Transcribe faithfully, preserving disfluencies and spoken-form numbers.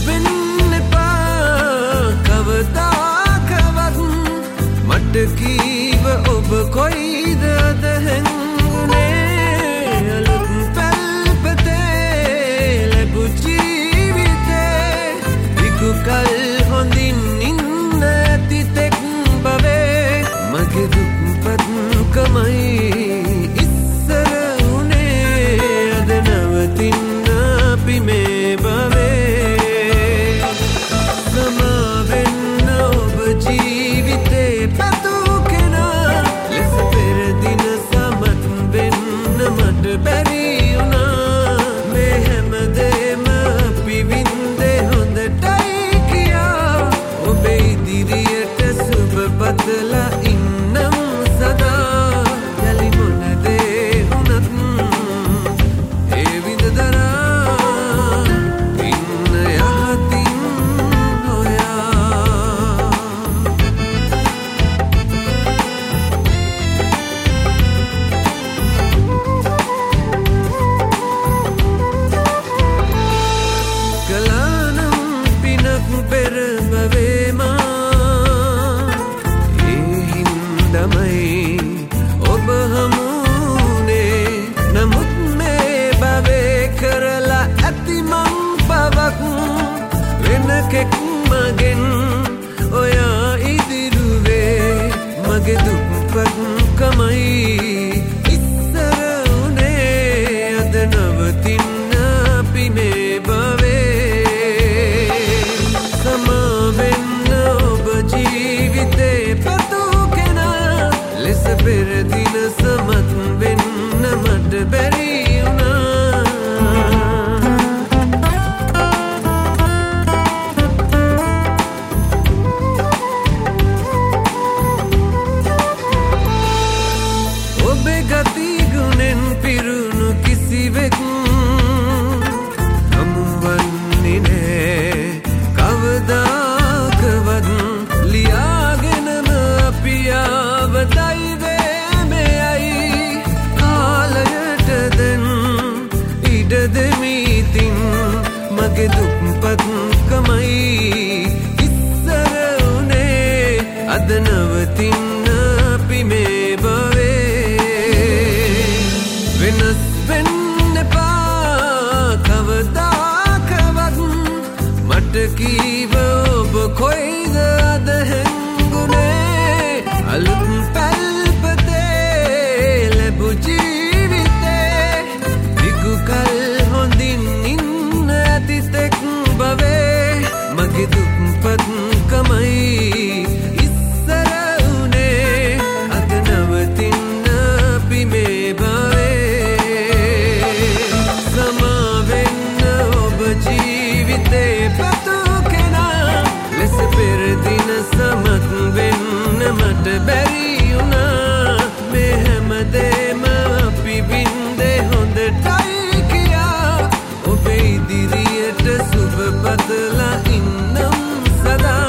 වෙන්න එපා කවදාකවත් මට කීව ඔබ කොයිද අද හැංගුනේ අලුත් පැල්පතේ ලැබු ජීවිතේ විකු කල් හොඳින් ඉන්න ඇති තෙක් බවේ මගේ දුක්පත්කමයි ඉස්සර උනේ අද නවතින්න අපි මේ බවේ සමාවෙන්න ඔබ ජීවිතේ පැතු කෙනා ලෙස පෙරදින සමත් වෙන්න මට බැරි වුණා මේ හැමදේම අපි වින්දේ හොඳටයි කියා ඔබේ ඉදිරියට සුබ පතලා ඉන්නම් සදා යලි මොන දේ වුණත් ඒ විඳ දරා ඉන්න යහතින් හොයා කලානම් පිනක් පෙර බවේමා ඒ හින්දමයි ඔබ හමුනේ නමුත් මේ බවේ කරලා ඇති මං පවක් වෙන කෙක් මගෙන් ඔයා ඉදිරුවේ මගේ දුක්පත්කමයි ඉස්සර උනේ අද නවතින්න අපි මේ බවේ සමාවෙන්න ඔබ ජීවිතේ පැතු කෙනා ලෙස පෙරදින සමත් වෙන්න මට බැරි වුණා ඔබේ ගති ගුණෙන් පිරුණු කිසිවෙක් හමුවන්නේ නෑ කවදාකවත් ලියාගෙනම අපි ආවදයි වේමයයි කාලයට දැන් ඉඩ දෙමිතින් මගේ දුක්පත්කමයි ඉස්සර උනේ අද නවතින්න අපි මේ බවේ වෙනස් වෙන්න එපා කවදාකවත් මට කීව ඔබ කොයිද අද හැංගුනේ අලුත් පැල්පතේ ලැබු ජීවිතේ විකු කල් හොඳින් ඉන්න ඇති තෙක් බවේ මගේ දුක්පත්කමයි ඉස්සර උනේ අද නවතින්න අපි මේ බවේ සමාවෙන්න ඔබ ජීවිතේ පැතු කෙනා ලෙස පෙරදින සමත් වෙන්න මට බැරි වුණා මේ හැමදේම අපි වින්දේ හොඳටයි කියා ඔබේ ඉදිරියට සුබ පතලා ඉන්නම් සදා